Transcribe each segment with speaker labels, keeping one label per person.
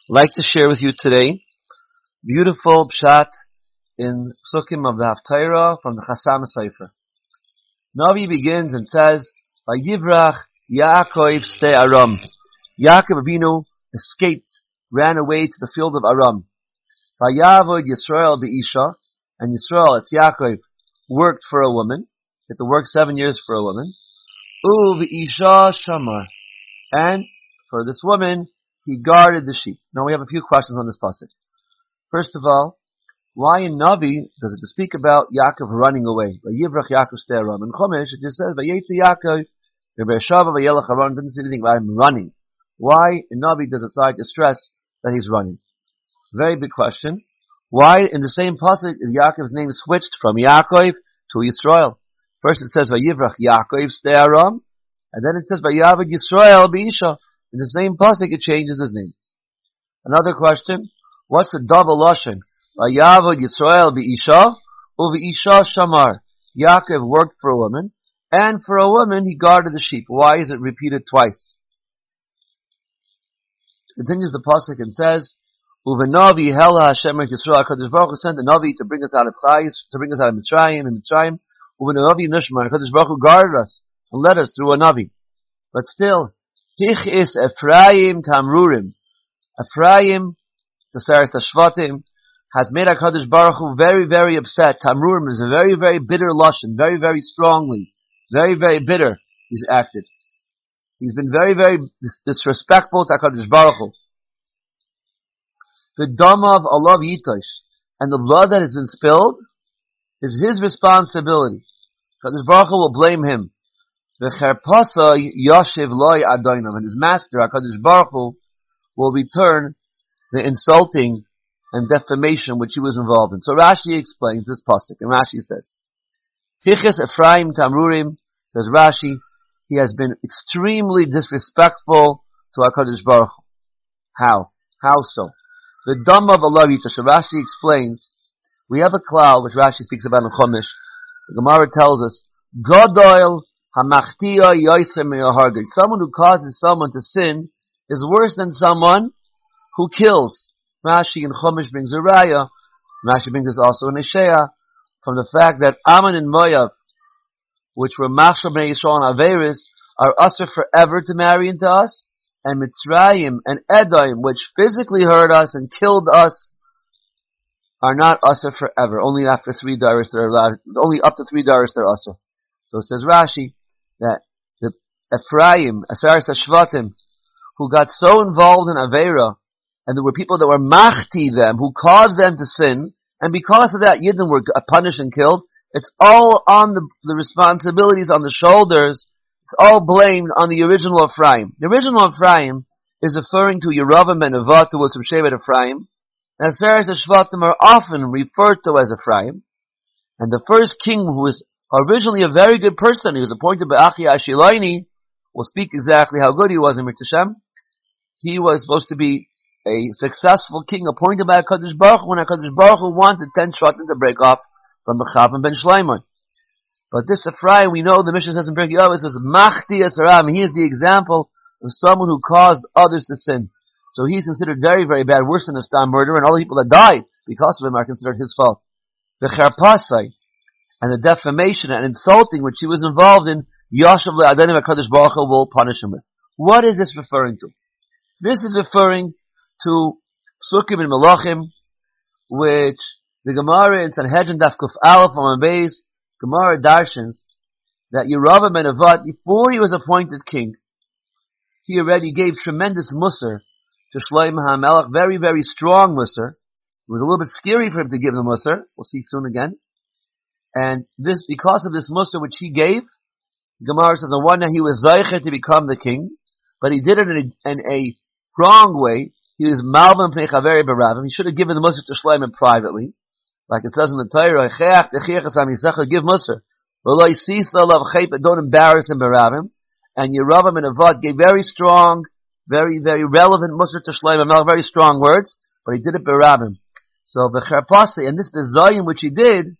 Speaker 1: like to share with you today beautiful pshat in Sukkim of the Haftarah from the Chassam Sofer. Navi begins and says, "Vayivrach Yaakov ste Aram." Yaakov Avinu escaped, ran away to the field of Aram. Vayavod Yisrael be'isha, and Yisrael, it's Yaakov, worked for a woman. He had to work 7 years for a woman. V'isha shamar, and for this woman, he guarded the sheep. Now we have a few questions on this passage. First of all, why in Navi does it speak about Yaakov running away? Vayivrach Yaakov ste Aram. In Chumash it just says Vayetzi Yaakov Be'ersheva vayelech Haran. Doesn't say anything about him running. Why in Navi does it decide to stress that he's running? Very big question. Why in the same passage is Yaakov's name switched from Yaakov to Yisrael? First it says Vayivrach Yaakov ste Aram, and then it says Vayavod Yisrael be'isha. In the same pasuk, it changes his name. Another question: what's the double lashon? Vayavod Yisrael be'isha, u've'isha shamar. Yaakov worked for a woman, and for a woman he guarded the sheep. Why is it repeated twice? Continues the pasuk and says, "Uvenavi hela Hashem et Yisrael." Hakadosh Baruch Hu sent a navi to bring us out of Chayis, to bring us out of Mitzrayim, and Mitzrayim. Uvenavi Nishmar. Hakadosh Baruch Hu guarded us and led us through a navi. But still, Hich is Ephraim Tamrurim. Ephraim, the Saras Shvatim, has made HaKadosh Baruch Hu very, very upset. Tamrurim is a very, very bitter lashon, very, very strongly, very, very bitter he's acted. He's been very, very disrespectful to HaKadosh Baruch Hu. The Dama of Alav Yitosh, and the blood that has been spilled, is his responsibility. HaKadosh Baruch Hu will blame him. The Cherpasa Yoshev Loi Adonam, and his master, HaKadosh Baruch Hu, will return the insulting and defamation which he was involved in. So Rashi explains this pasuk, and Rashi says, Hiches Ephraim Tamrurim, says Rashi, he has been extremely disrespectful to HaKadosh Baruch Hu. How? How so? The Dam of Allah Yitosh, Rashi explains, we have a cloud, which Rashi speaks about in Chumash. The Gemara tells us, Godoil Hamachtia Yosem Me'ahargid. Someone who causes someone to sin is worse than someone who kills. Rashi in Chumash brings a raya. Rashi brings this also in Ishaya, from the fact that Ammon and Moav, which were Machshel Bnei Yisrael and Averis, are usher forever to marry into us, and Mitzrayim and Edom, which physically hurt us and killed us, are not usher forever. Only after 3 daris they're allowed. Only up to 3 daris they're usher. So it says Rashi that the Ephraim, Asaris Shvatim, who got so involved in Avera, and there were people that were machti them, who caused them to sin, and because of that Yidden were punished and killed, it's all on the responsibilities on the shoulders, it's all blamed on the original Ephraim. The original Ephraim is referring to Yeravam and Nevat, who was from Shevet Ephraim, and Asaris Shvatim are often referred to as Ephraim, and the first king who was originally a very good person, he was appointed by Achia Shiloini. We'll speak exactly how good he was in Mirtashem. He was supposed to be a successful king appointed by HaKadosh Baruch Hu when HaKadosh Baruch Hu wanted 10 Shvatim to break off from Mechav and Ben Shloimon. But this Ephraim, we know the Mishnah says in Pirkei Avos, it says Machti Esaram. He is the example of someone who caused others to sin. So he's considered very, very bad, worse than a stam murderer, and all the people that died because of him are considered his fault. The Cherpasai, and the defamation and insulting which he was involved in, Yoshev le'adanim HaKadosh Baruch Hu will punish him with. What is this referring to? This is referring to Sukkim and Melachim, which the Gemara in Sanhedrin Daf Kuf Aleph on Beis, Gemara darshans that Yeravam ben Nevat, before he was appointed king, he already gave tremendous musar to Shlomo HaMelech, very, very strong musar. It was a little bit scary for him to give the musar. We'll see soon again. And this, because of this musar which he gave, Gemara says on one hand he was zaycher to become the king, but he did it in a wrong way. He was malvan pnei chaveri beravim. He should have given the musar to Shlomo privately, like it says in the Torah, give musar. Don't embarrass him beravim. And Yeravam and Nevat gave very strong, very, very relevant musar to Shlomo, very strong words, but he did it beravim. So the cherpasi, and this bezayim which he did,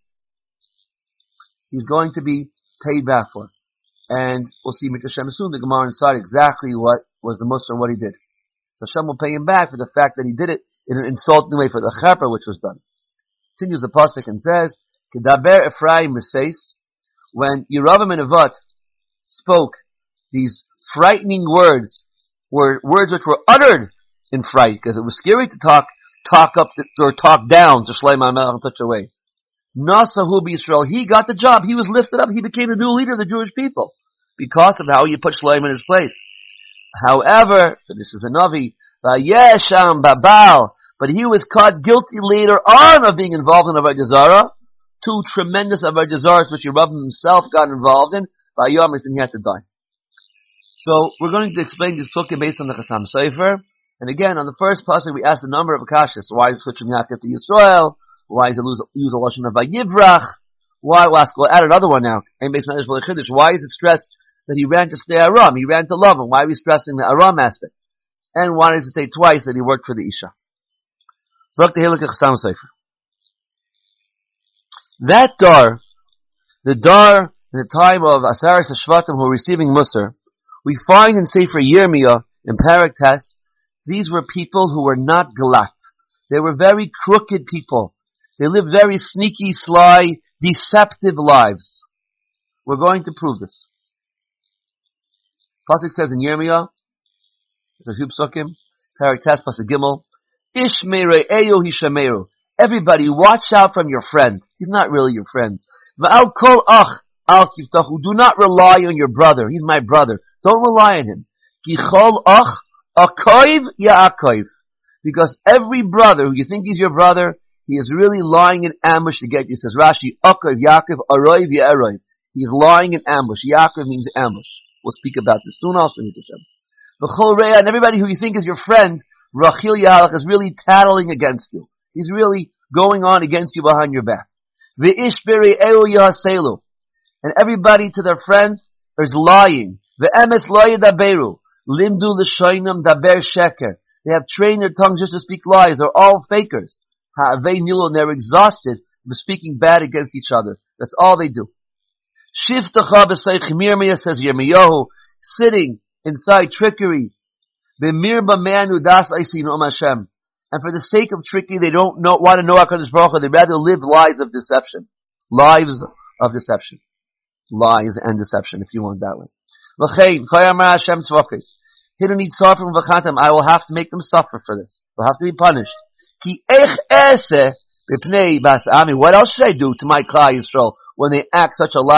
Speaker 1: he's going to be paid back for. And we'll see Mikashem soon, the Gemara inside exactly what was the Musar and what he did. So Hashem will pay him back for the fact that he did it in an insulting way for the cherpa which was done. Continues the pasuk and says, "Kedaber Ephraim Meseis," when Yeravam and Nevat spoke these frightening words, were words which were uttered in fright, because it was scary to talk up or talk down to Shlomo HaMelech in such a way. Nasahu b'Yisrael, he got the job. He was lifted up. He became the new leader of the Jewish people because of how you put Shlomo in his place. However, so this is the Navi, Vayesham Babal, but he was caught guilty later on of being involved in Avodah Zarah, two tremendous Avodah Zarahs which Yeravam himself got involved in, Vayom, and he had to die. So we're going to explain this psukim based on the Chassam Sofer. And again, on the first pasuk, we asked a number of akashas. Why is it switching Yaakov to Yisrael? Why is it use a lashon of Vayivrach? Why? We'll add another one now. Why is it stressed that he ran to stay Aram? He ran to love him. Why are we stressing the Aram aspect? And why does it say twice that he worked for the Isha? So look to Hiluk Chassam Sofer. That dar, the dar in the time of Asaras Shvatim who were receiving Musar, we find in Sefer Yirmiyah in Parak Tes, these were people who were not galat. They were very crooked people. They lived very sneaky, sly, deceptive lives. We're going to prove this. Pasuk says in Yirmiyah, it's a Hub Sukkim, Parak Tes, Pasuk Gimel, Ishmeirei Eyo Hishameru. Everybody, watch out from your friend. He's not really your friend. V'al kol ach al tiftachu. Do not rely on your brother. He's my brother. Don't rely on him. Ki chol ach akoiv ya'akoiv. Because every brother who you think he's your brother, he is really lying in ambush to get you. Says Rashi, akoiv Yaakov aroiv ya'aroiv. He's lying in ambush. Yaakov means ambush. We'll speak about this soon also. V'chol re'ah, and everybody who you think is your friend, Rachil Yahalach, is really tattling against you. He's really going on against you behind your back. V'ish b'rei eo yahaselu. And everybody to their friend is lying. Ve'emes lo yedaberu. Limdu l'shoinam daber sheker. They have trained their tongues just to speak lies. They're all fakers. Ha'avei nilu, and they're exhausted from speaking bad against each other. That's all they do. Shiftacha b'seich Yirmiyah, says Yirmiyahu, sitting inside trickery. V'mirba me'anu das eisinu Hashem. And for the sake of trickery, they don't want to know HaKadosh Baruch Hu. They rather live lives of deception. Lives of deception. Lies and deception, if you want that way. I will have to make them suffer for this. They'll have to be punished. What else should I do to my Klal Yisrael when they act such a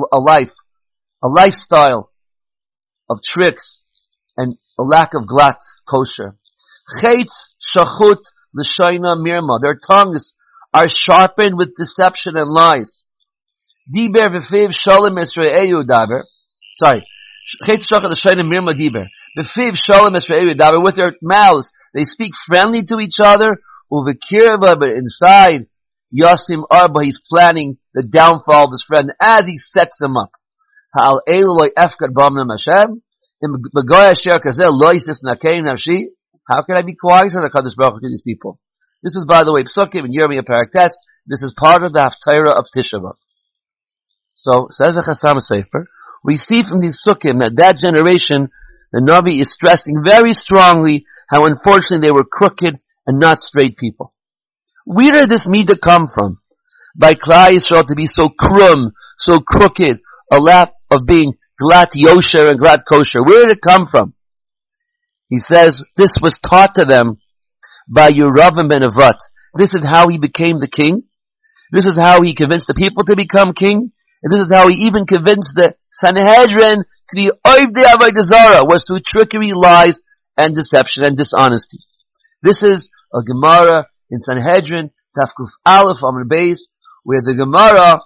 Speaker 1: lifestyle of tricks and a lack of glat kosher? Shachut l'shayna mirma. Their tongues are sharpened with deception and lies. Diber v'fiv shalom esra'eyu daber. Sorry. Chetz shachut l'shayna mirma diber. V'fiv shalom esra'eyu daber. With their mouths, they speak friendly to each other. Uvekirva, but inside, Yasim Arba, he's planning the downfall of his friend as he sets him up. Ha'al elu loy efkat b'amnam Hashem. Im b'goy asher kazeh loy sis nakein nafshi. How can I be quiet to the HaKadosh Baruch Hu to these people? This is, by the way, Psukim in Yirmiyah Parak Tes. This is part of the Haftarah of Tisha B'Av. So, says the Chassam Sofer, we see from these Psukim that generation, the Navi is stressing very strongly how unfortunately they were crooked and not straight people. Where did this midah come from? By Klal Yisrael to be so krum, so crooked, a lack of being glat yosher and glat kosher. Where did it come from? He says, this was taught to them by Yeravam ben Nevat. This is how he became the king. This is how he convinced the people to become king. And this is how he even convinced the Sanhedrin to be Oivdei Avodah Zarah, was through trickery, lies, and deception and dishonesty. This is a Gemara in Sanhedrin, Tafkuf Aleph Amr Beis, where the Gemara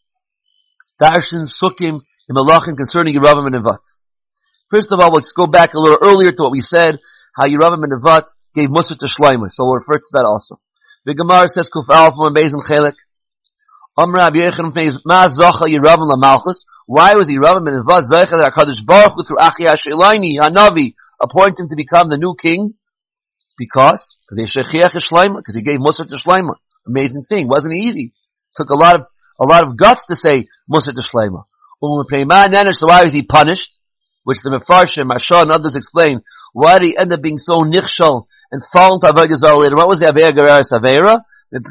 Speaker 1: Darshan Sukkim in Malachim concerning Yeravam ben Nevat. First of all, let's go back a little earlier to what we said, how Yeravam ben Nevat gave Musar to Shlomo. So we'll refer to that also. The Gemara says, Kuf Aleph Amr Beis and Chelek. Amr Rabbi Yechon Ma Zocha Yeravam LaMalchus. Why was Yeravam ben Nevat Zocha that HaKadosh Baruch Hu through Achi Hashilaini, Hanavi, appointed him to become the new king? Because he gave Musar to Shlomo. Amazing thing. Wasn't easy. Took a lot of guts to say Musar to Shlomo. So why was he punished? which the Mefarshim, Mashah, and others explain, why did he end up being so nichshal and fall into Avodah Zarah later? What was the Avera Gereris Avera?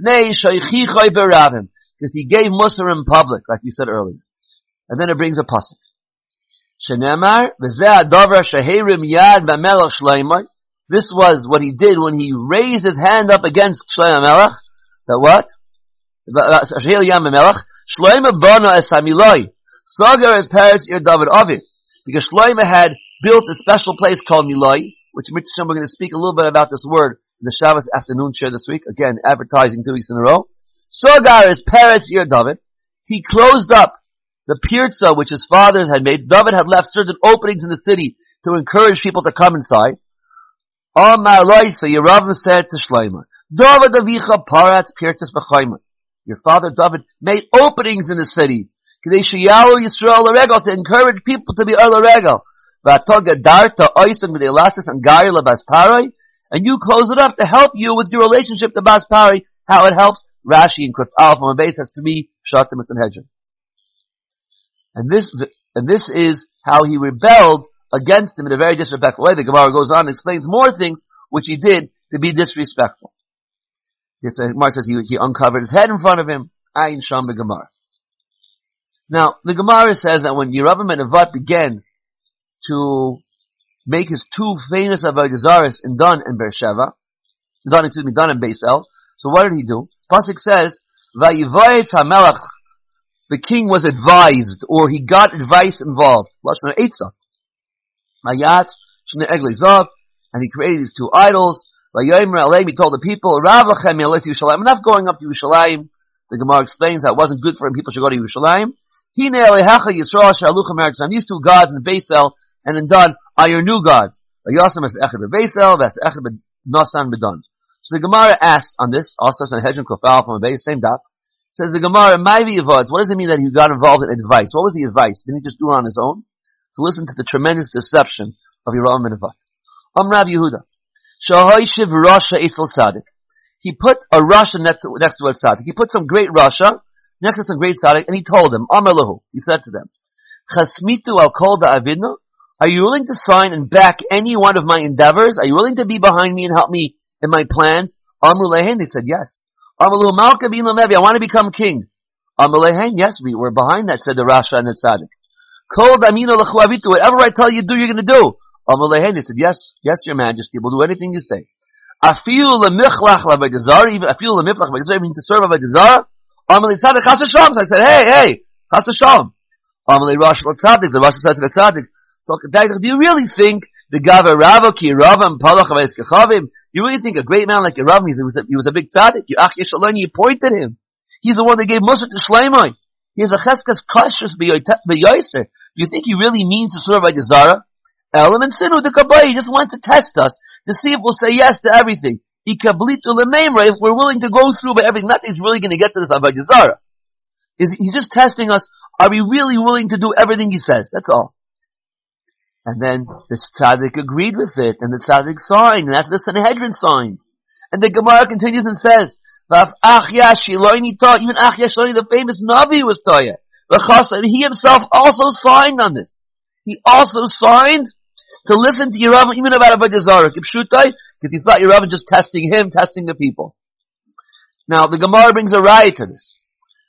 Speaker 1: Because he gave Musar in public, like we said earlier. And then it brings a pasuk. Shenemar, v'zeh hadavar sheherim yad b'melech Shlomo. This was what he did when he raised his hand up against Shlomo Melech. That what? Sheherim yad b'melech. Shlomo bana es hamiloi. Sagar as parents ir David Avi. Because Shlomo had built a special place called Miloi, which we're going to speak a little bit about this word in the Shabbos afternoon share this week. Again, advertising 2 weeks in a row. Sagar is Peretz Ir David. He closed up the pirza which his fathers had made. David had left certain openings in the city to encourage people to come inside. Amar Loisa, Yeravim said to Shlomo, David avicha paratz pirtas b'chayma. Your father David made openings in the city. Kadei sheyalu Yisrael l'regel, to encourage people to be l'regel. V'ato gadarta oisam g'dei lasas and gari lebas parai. And you close it up to help you with your relationship to Bas Pari, how it helps. Rashi and Kuf Aleph on base has to be Shatim and Sanhedrin. And this is how he rebelled against him in a very disrespectful way. The Gemara goes on and explains more things which he did to be disrespectful. This Gemara says he uncovered his head in front of him. Ayin Sham Gemara. Now the Gemara says that when Yeravim and Nevat began to make his 2 famous Avodah Zaros in Dan and Beersheva, Dan and Beis El. So what did he do? Pasuk says, "Vayivayetz HaMelech." The king was advised, or he got advice involved. Lashon Eitzah. Mayas Shnei Egli Zav, and he created these 2 idols. Vayomer Aleim, he told the people, "Rav lachem yalet Yerushalayim." Enough going up to Yerushalayim. The Gemara explains that it wasn't good for him. People should go to Yerushalayim. Hine Elehacha Yisrael Shaluchem Eretz. These 2 gods in Beis El and in Dan are your new gods. Vayasam es echad beBeis El, v'es echad beNasan beDan. So the Gemara asks on this, also on Hedron Kofal from a base, same dot. Says the Gemara, Maivi Avods, what does it mean that he got involved in advice? What was the advice? Didn't he just do it on his own? To listen to the tremendous deception of Yeravim and Nevat. Rav Yehuda. Shahoishiv Rasha Eitzel Tzaddik. He put a Rasha next to a Tzaddik. He put some great Rasha next to some great Tzaddik, and he told them, Amar Lahu, he said to them, Chasmitu al kol da'avidna. Are you willing to sign and back any one of my endeavors? Are you willing to be behind me and help me in my plans? Amru lehen, they said yes. Amru lahu malka bin lamevi, I want to become king. Amru lehen, yes, we were behind that, said the Rasha and the Tzaddik. Kol damina lechu avitu, whatever I tell you to do, you're going to do. Amru lehen, they said yes, yes, your majesty, we'll do anything you say. Afilu lemichlach l'avodah zarah, even afilu lemichlach l'avodah zarah, even to serve avodah zarah. Amru le Tzaddik chas v'shalom, so I said, hey, chas v'shalom. Amru le Rasha l'Tzaddik, the Rasha said to the Tzaddik, so do you really think the Gava Ravo ki Ravam Palach Aveskachavim? You really think a great man like Ravam, he was a big tzaddik? You appointed him. He's the one that gave Musa to Shlomo. He has a cheskas kashrus b'yoser. Do you think he really means to serve by the Zara? Elam and Sinu the Kabbai. He just wants to test us to see if we'll say yes to everything. Ikablitu lememra, if we're willing to go through by everything. Not that he's really going to get to this Avodah Zara. He's just testing us. Are we really willing to do everything he says? That's all. And then the tzaddik agreed with it, and the tzaddik signed, and that's the Sanhedrin signed. And the Gemara continues and says, even Achya Shiloni, the famous Navi, was Toya. He himself also signed on this. He also signed to listen to Yeravim even about Avodah Zarah, because he thought Yeravim just testing him, testing the people. Now the Gemara brings a riot to this.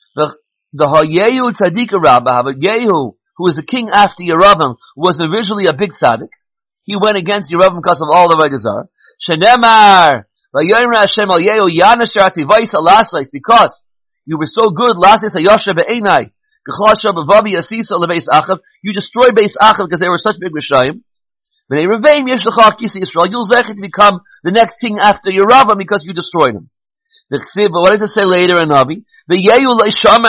Speaker 1: The Hayehu Tzaddik Rabbah, but Yehu, who was the king after Yeravim, was originally a big tzaddik. He went against Yeravim because of all the Avodah Zarah. Shenemar, Vayomer Hashem al Yehu Yanasher Ativais Alasais, because you were so good, Lasais Ayosha Be'enai, Gechasha Bevavi Asisa LeBeis Achav, you destroyed Beis Achav because they were such big Rishayim. B'nei Reveim Yeshlecha Kisi Yisrael, you'll zech to become the next king after Yeravim because you destroyed him. But what does it say later in Navi? He was worse and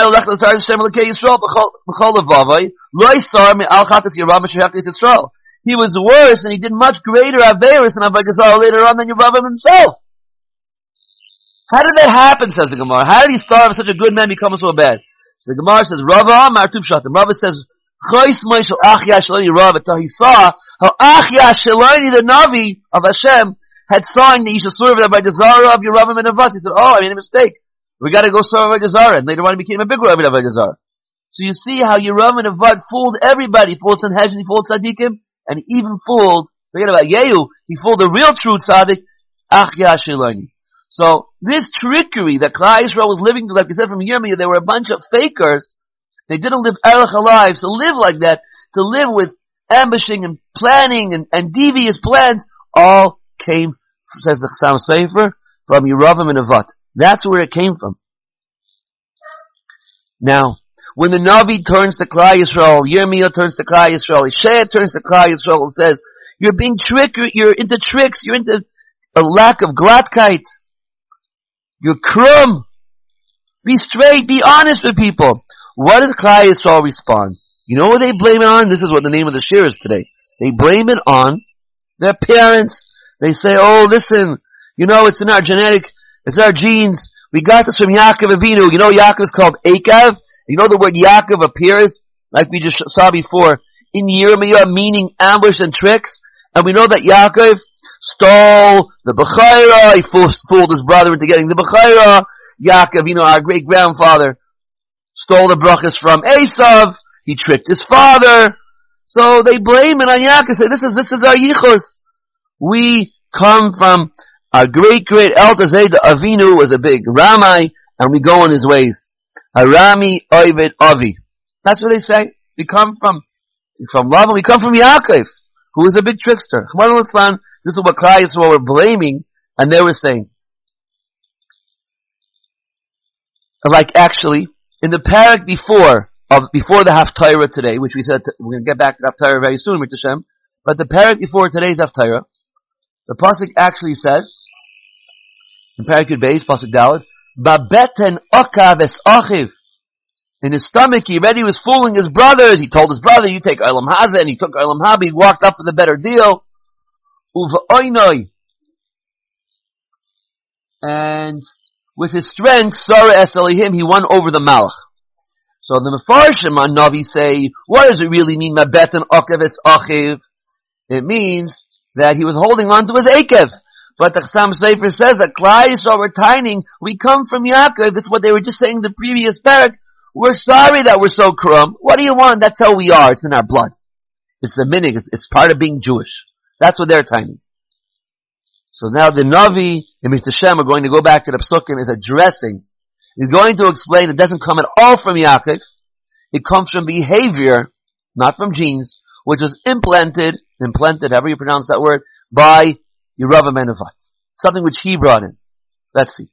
Speaker 1: he did much greater Averis and Avodah Zarah later on than Yeravim himself. How did that happen, says the Gemara? How did he start with such a good man become so bad? So the Gemara says, Rava Martub Shatim. Rava says, Chais Moishel Achya Shaloni Rava, till he saw how Achya Shaloni, the Navi of Hashem, had signed that you should serve by the Zara of Yeravim and Avas. He said, I made a mistake. We got to go serve by the Zara. And later on he became a big Rabbi of the Zara. So you see how Yeravim and Avad fooled everybody. He fooled Sanhedrin, he fooled Tzaddikim, and he even fooled, forget about Yehu, he fooled the real true tzaddik, Ach Yashilani. So, this trickery that Klal Yisrael was living, like I said from Yirmiyah, they were a bunch of fakers. They didn't live Erech lives. To live like that, to live with ambushing and planning and devious plans, all came, says the Chassam Sofer, from Yeravam and Avat. That's where it came from. Now, when the Navi turns to Klal Yisrael, Yirmiyah turns to Klal Yisrael, Isaiah turns to Klal Yisrael, and says, you're being tricked, you're into tricks, you're into a lack of glattkeit. You're krum. Be straight, be honest with people. What does Klal Yisrael respond? You know what they blame it on? This is what the name of the shir is today. They blame it on their parents. They say, oh, listen, you know, it's in our genetic, it's our genes. We got this from Yaakov Avinu. You know Yaakov is called Akav? You know the word Yaakov appears, like we just saw before, in Yirmiyah, meaning ambush and tricks. And we know that Yaakov stole the Bechayra. He fooled his brother into getting the Bechayra. Yaakov, you know, our great-grandfather, stole the brachas from Esav. He tricked his father. So they blame it on Yaakov. Say, this is our yichus. We come from our great Eltazed Avinu was a big Ramai, and we go in his ways. Arami Oived Avi. That's what they say. We come from Lavan. We come from Yaakov, who is a big trickster. This is what Klal Yisrael were blaming, and they were saying, like actually, in the parak before the Haftarah today, which we said we're going to get back to Haftarah very soon, Rit Hashem, but the parak before today's Haftarah, the pasuk actually says, in parak Yud Beis, pasuk Daled, Babeten Okav es Achiv. In his stomach, he already was fooling his brothers. He told his brother, you take Olam Hazeh, and he took Olam Haba. He walked up for the better deal. Uva and with his strength, Sarah es Elihim, he won over the Malach. So the Mefarshim on Navi say, what does it really mean, Babeten Okav es Achiv? It means that he was holding on to his Akev. But the Chassam Sofer says that Klal Yisrael were tining, we come from Yaakov. This is what they were just saying in the previous parak. We're sorry that we're so krum. What do you want? That's how we are. It's in our blood. It's the minig. It's part of being Jewish. That's what they're tining. So now the Navi, in Rit Hashem, we're going to go back to the Psukim, is addressing. He's going to explain it doesn't come at all from Yaakov. It comes from behavior, not from genes, which was implanted, however you pronounce that word, by Yeravam and Avat. Something which he brought in. Let's see.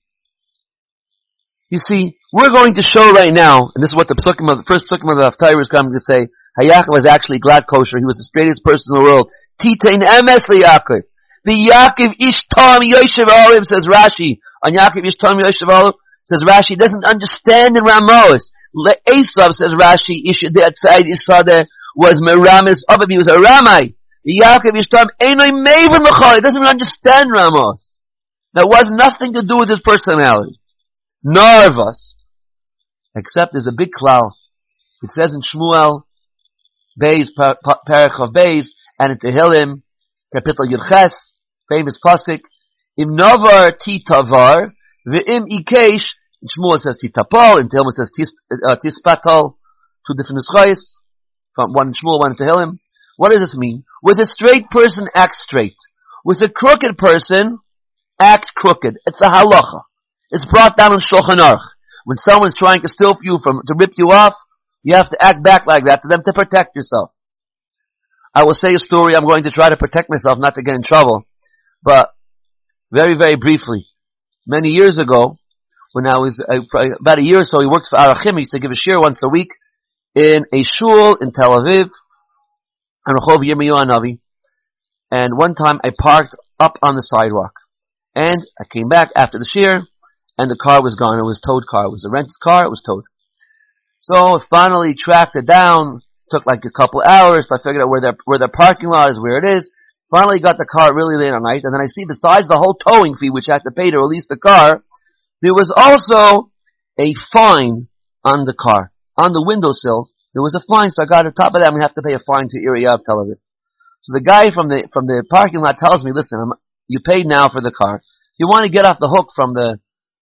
Speaker 1: You see, we're going to show right now, and this is what the first psukim of the Haftarah is coming to say, Yaakov was actually glad kosher. He was the straightest person in the world. Titein emes Yaakov. The Yaakov ish tam yoshev olim, says Rashi. On Yaakov ish tam yoshev olim, says Rashi, doesn't understand in Ramos. Esav, says Rashi, ish outside Isadeh, was meramis of him. He was a Ramai. Yaakov ish tam einoi meivin l'chol. He doesn't even understand Ramos. That was nothing to do with his personality. Nor of us. Except there's a big klal. It says in Shmuel, Beis, Perach of Beis, and in Tehillim, Kapitel Yudches, famous pasuk, Im Navar Ti Tavar, Ve'im Ikesh, in Shmuel it says Ti Tapal, in Tehillim it says Tispatal, two different nuschayos, from one in Shmuel, one in Tehillim. What does this mean? With a straight person, act straight. With a crooked person, act crooked. It's a halacha. It's brought down in Shulchan Aruch. When someone is trying to steal from you, to rip you off, you have to act back like that to them to protect yourself. I will say a story. I'm going to try to protect myself, not to get in trouble. But very, very briefly, many years ago, when I was about a year or so, he worked for Arachim. He used to give a shir once a week in a shul in Tel Aviv, on Rehov Yirmiyahu Hanavi. And one time I parked up on the sidewalk, and I came back after the shir. And the car was gone. It was a towed car. It was a rented car. It was towed. So I finally tracked it down. Took like a couple hours. I figured out where their parking lot is, where it is. Finally got the car really late at night. And then I see besides the whole towing fee, which I had to pay to release the car, there was also a fine on the car. On the windowsill, there was a fine. So I got on top of that, I'm going to have to pay a fine to Area of Tel Aviv. So the guy from the parking lot tells me, listen, you paid now for the car. You want to get off the hook from the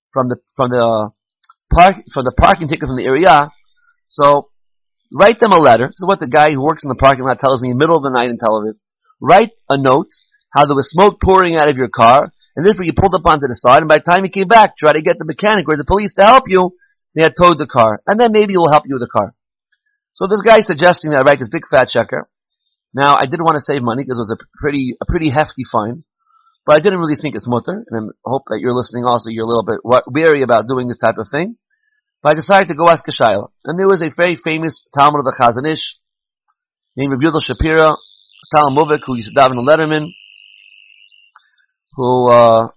Speaker 1: parking ticket from the area, so write them a letter. So what the guy who works in the parking lot tells me in the middle of the night in Tel Aviv. write a note how there was smoke pouring out of your car, and therefore you pulled up onto the side, and by the time you came back, try to get the mechanic or the police to help you, they had towed the car, and then maybe we'll help you with the car. So this guy's suggesting that I write this big fat checker. Now, I didn't want to save money because it was a pretty hefty fine, but I didn't really think it's mutter, and I hope that you're listening also, you're a little bit wary about doing this type of thing. But I decided to go ask a shayla. And there was a very famous Talmud of the Chazon Ish, named Rabbi Yudel Shapira, Talmudic, who used to daven in Letterman, who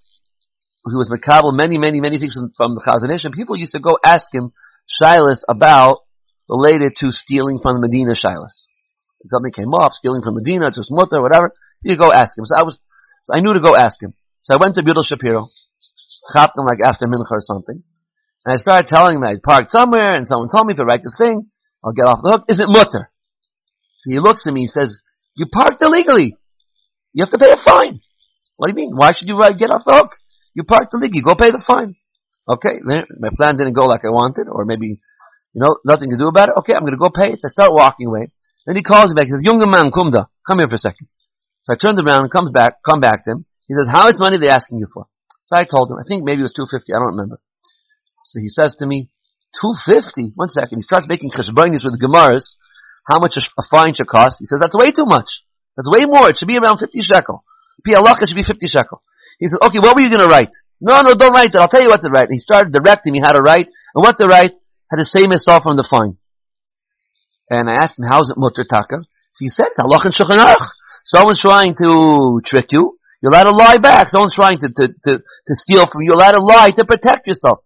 Speaker 1: was makabel many things from the Chazon Ish, and people used to go ask him shaylas about related to stealing from the Medina shaylas. If something came up, stealing from Medina, just mutter, whatever, you go ask him. So I knew to go ask him. So I went to Yudel Shapiro, chapped him like after mincha or something, and I started telling him that I parked somewhere, and someone told me if I write this thing, I'll get off the hook. Is it mutter? So he looks at me and says, you parked illegally. You have to pay a fine. What do you mean? Why should you get off the hook? You parked illegally. Go pay the fine. Okay, my plan didn't go like I wanted, or maybe, nothing to do about it. Okay, I'm going to go pay it. So I start walking away. Then he calls me back. He says, Younger man, kumda, come here for a second. So I turned around and come back to him. He says, how much money are they asking you for? So I told him, I think maybe it was $250. I don't remember. So he says to me, $250? 1 second. He starts making cheshbonis with Gemaras, how much a fine should cost. He says, that's way too much. That's way more. It should be around 50 shekel. Pi Allah, it should be 50 shekel. He says, okay, what were you going to write? No, don't write that. I'll tell you what to write. And he started directing me how to write, and what to write had the same as off from the fine. And I asked him, how is it mutter taka? So he said, it's halach and shulchan aruch. Someone's trying to trick you. You're allowed to lie back. Someone's trying to steal from you. You're allowed to lie to protect yourself.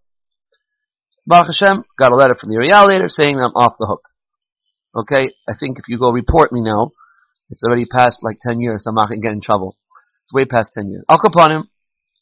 Speaker 1: Baruch Hashem, got a letter from the Ariel later saying I'm off the hook. Okay, I think if you go report me now, it's already past like 10 years, so I'm not going to get in trouble. It's way past 10 years. I'll upon him.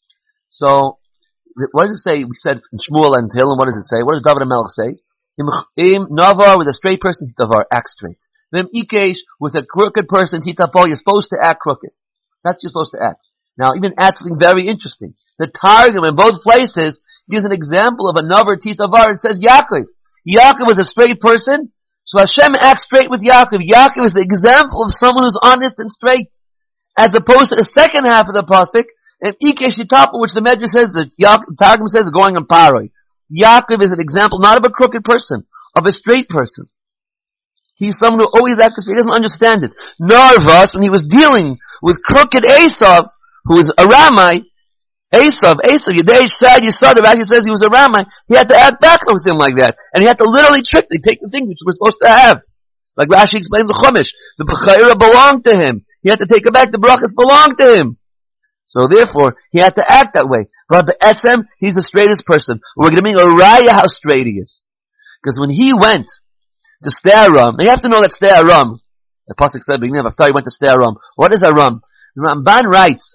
Speaker 1: So, what does it say? We said in Shmuel and Tehillim, what does it say? What does David HaMelech say? Im Navar, with a straight person, Titavar, act straight. Then Ikesh, with a crooked person, Titapol, you're supposed to act crooked. That's what you're supposed to act. Now, even add something very interesting. The Targum in both places gives an example of another Titavar. It says Yaakov. Yaakov was a straight person, so Hashem acts straight with Yaakov. Yaakov is the example of someone who's honest and straight. As opposed to the second half of the pasuk, and Ikesh Yitapel, which the Medrash says, the Targum says, is going on Paroi. Yaakov is an example not of a crooked person, of a straight person. He's someone who always acts straight. He doesn't understand it. Narvas, when he was dealing with crooked Esav, who was a Ramai, Esav, Yadei said, you saw the Rashi says he was a Ramai, he had to act back with him like that. And he had to literally take the thing which we're supposed to have. Like Rashi explained the Chumash, the Bechayra belonged to him. He had to take it back, the Brachas belonged to him. So therefore, he had to act that way. But Esem, he's the straightest person. We're going to bring a raya how straight he is. Because when he went to Sdei Aram, now you have to know that Sdei Aram, the pasuk said, beginning of Haftarah, he went to Sdei Aram. What is Aram? Ramban writes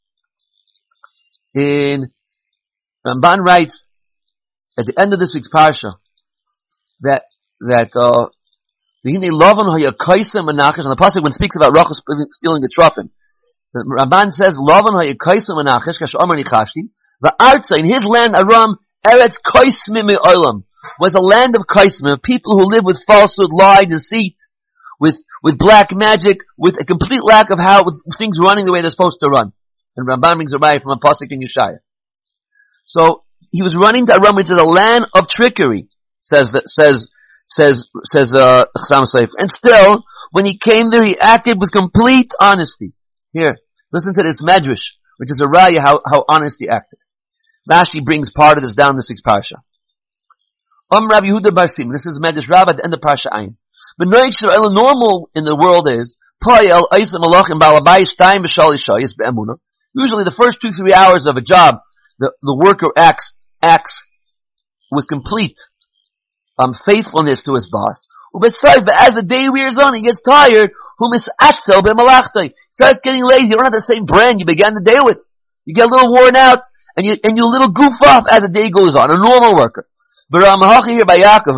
Speaker 1: at the end of this week's parsha that V'hinei Lavan ha'yakaisem anachish, and the pasuk when it speaks about Rachel stealing the Trofim, Ramban says, Lavan ha'yakaisem anachish, kash Amar nichashti, va'artza, in his land, Aram, Eretz kaismim me'olam, was a land of kaismim, people who live with falsehood, lie, deceit, with black magic, with a complete lack of with things running the way they're supposed to run. And Ramban brings a raya from a pasuk in Yeshaya. So, he was running to Aram, which is a land of trickery, says Chassam Sofer. And still, when he came there, he acted with complete honesty. Here, listen to this medrash, which is a raya how honest he acted. Rashi brings part of this down this week's parsha. Rabbi Yehuda Bar Simon, this is medrash Rav at the end of parsha Ayin. But normal in the world is usually the first 2-3 hours of a job, the worker acts with complete faithfulness to his boss. But as the day wears on, he gets tired. He starts getting lazy. You don't have the same brand you began the day with. You get a little worn out, and you a little goof off as the day goes on. A normal worker. But here by Yaakov,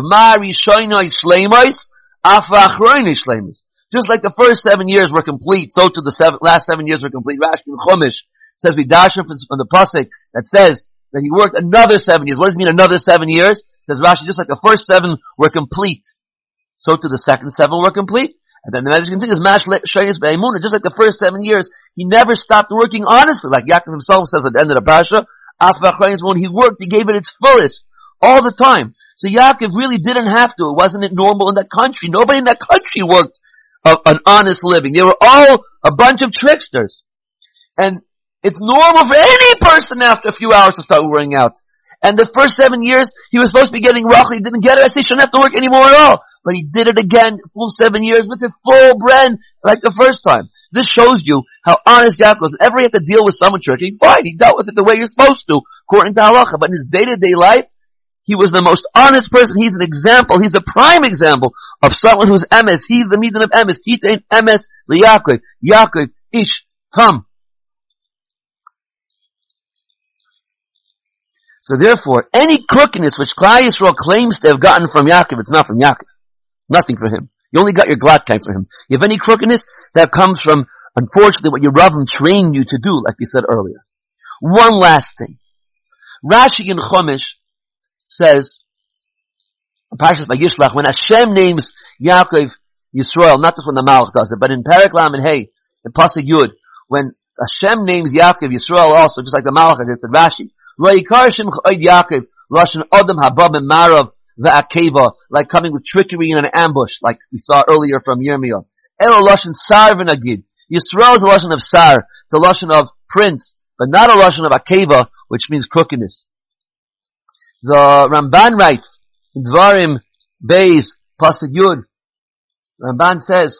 Speaker 1: just like the first 7 years were complete, so too the last 7 years were complete. Rashi in Chumash says we dash from the pasuk that says that he worked another 7 years. What does it mean another 7 years? Says Rashi, just like the first 7 were complete, so too the second 7 were complete. And then the message continues, just like the first 7 years, he never stopped working honestly, like Yaakov himself says at the end of the parasha. When he worked, he gave it its fullest, all the time. So Yaakov really didn't have to. It wasn't normal in that country. Nobody in that country worked an honest living. They were all a bunch of tricksters. And it's normal for any person after a few hours to start wearing out. And the first 7 years, he was supposed to be getting rachel. He didn't get it. I say he shouldn't have to work anymore at all. But he did it again, full 7 years, with a full bread, like the first time. This shows you how honest Yaakov was. Whenever he had to deal with someone tricking, fine, he dealt with it the way you're supposed to, according to halacha. But in his day-to-day life, he was the most honest person. He's an example. He's a prime example of someone who's emes. He's the meaning of emes. Titein emes liYaakov. Yaakov ish tam. So therefore, any crookedness which Klal Yisrael claims to have gotten from Yaakov, it's not from Yaakov. Nothing for him. You only got your Glatkite from him. You have any crookedness, that comes from, unfortunately, what your Ravim trained you to do, like we said earlier. One last thing. Rashi in Chumash says, in Parshas Vayishlach, when Hashem names Yaakov Yisrael, not just when the Malach does it, but in Perek Lam and Hey, in Pasuk Yud, when Hashem names Yaakov Yisrael also, just like the Malach did, said Rashi, Lo yikar Shem ch'od Yaakov, Lashon Adam habab and Marav ve'akeva, like coming with trickery in an ambush, like we saw earlier from Yirmiyah. Elo Lashon Sar v'nagid. Yisrael is a Lashon of Sar, it's a Lashon of prince, but not a Lashon of Akeva, which means crookedness. The Ramban writes, in Dvarim Beis Pasuk Yud, Ramban says,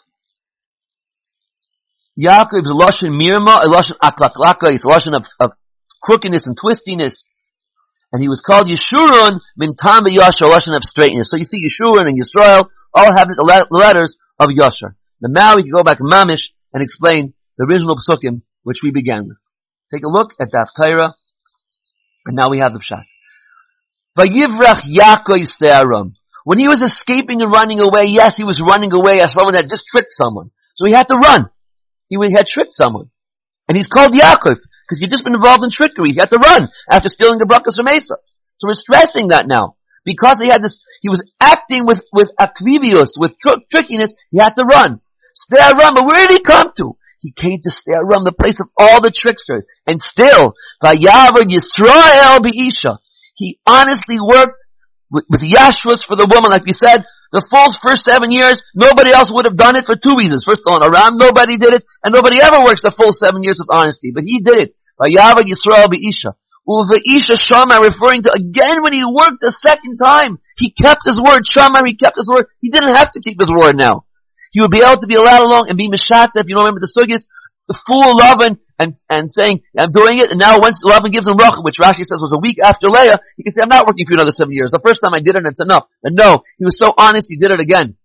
Speaker 1: Yaakov's Lashon Mirma, a Lashon Aklaklaka, it's a Lashon of crookedness and twistiness. And he was called Yeshurun min tam Yashar, a Lashon of straightness. So you see Yeshurun and Yisrael all have the letters of Yashar. Now we can go back to Mamish and explain the original Psukim which we began with. Take a look at the Haftarah, and now we have the Pshat. Vayivrach Yaakov Ste'aram. When he was escaping and running away, yes, he was running away as someone had just tricked someone. So he had to run. He had tricked someone. And he's called Yaakov, because he'd just been involved in trickery. He had to run after stealing the brakas from Esau. So we're stressing that now. Because he was acting with akvivius, with trickiness, he had to run. Ste'aram, but where did he come to? He came to Ste'aram, the place of all the tricksters. And still, Vayavar Yisrael Be'isha. He honestly worked with Yashvus for the woman, like we said. The full first 7 years, nobody else would have done it for two reasons. First of all, around nobody did it, and nobody ever works the full 7 years with honesty. But he did it. Vayavar Yisrael Be'isha. Uve'isha Shamar, referring to again when he worked the second time. He kept his word. Shamar, he kept his word. He didn't have to keep his word now. He would be able to be allowed along and be Meshata, if you don't remember the Sugis, the fool Lavan and saying, I'm doing it, and now once Lavan gives him Rachel, which Rashi says was a week after Leah, he can say, I'm not working for you another 7 years. The first time I did it, and it's enough. And no, he was so honest, he did it again.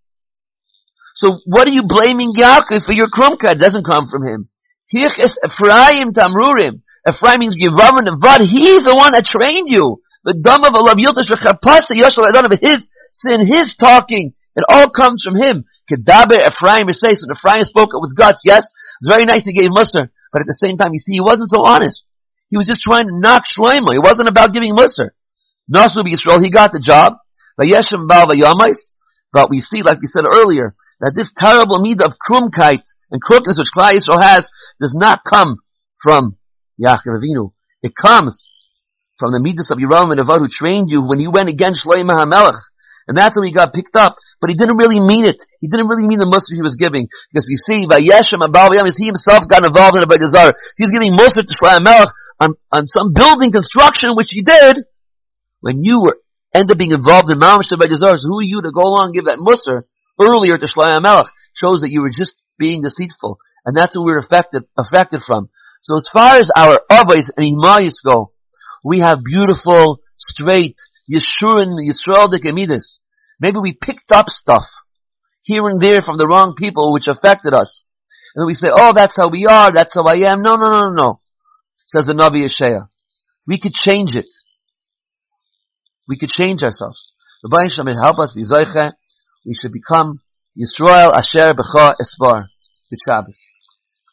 Speaker 1: So what are you blaming Yaakov for your krumka? It doesn't come from him. Hiches Ephraim Tamrurim. Ephraim means Givav and Vad. He's the one that trained you. The dumb of Allah Yiltash V'Charpasa Yoshel Adon of his sin, his talking. It all comes from him. Kedaber Ephraim Yisais, and Ephraim spoke it with guts. Yes, it's very nice he gave Musar, but at the same time, you see, he wasn't so honest. He was just trying to knock Shlomo. It wasn't about giving Musar. Nasu Yisrael, he got the job. Vayeshem Bal Vayamais, but we see, like we said earlier, that this terrible midah of krumkite and crookedness which Klal Yisrael has does not come from Yaakov Avinu. It comes from the midas of Yeram and Avad who trained you when you went against Shlomo HaMelech. And that's when he got picked up. But he didn't really mean it. He didn't really mean the Musar he was giving. Because we see, Vayeshem Abal Vayam, he himself got involved in a B'dazar. So he's giving Musar to Shlomo HaMelech on some building construction, which he did, when you end up being involved in Mamash B'dazar. So who are you to go along and give that Musar earlier to Shlomo HaMelech? Shows that you were just being deceitful. And that's what we're affected from. So as far as our Avos and Imayis go, we have beautiful, straight, Yeshurun, Yisraelic Amidas. Maybe we picked up stuff here and there from the wrong people which affected us. And then we say, oh, that's how we are, that's how I am. No. Says the Navi Yeshaya. We could change it. We could change ourselves. The Baruch Shem help us, we should become Yisrael Asher B'cha Esbar. Good Shabbos.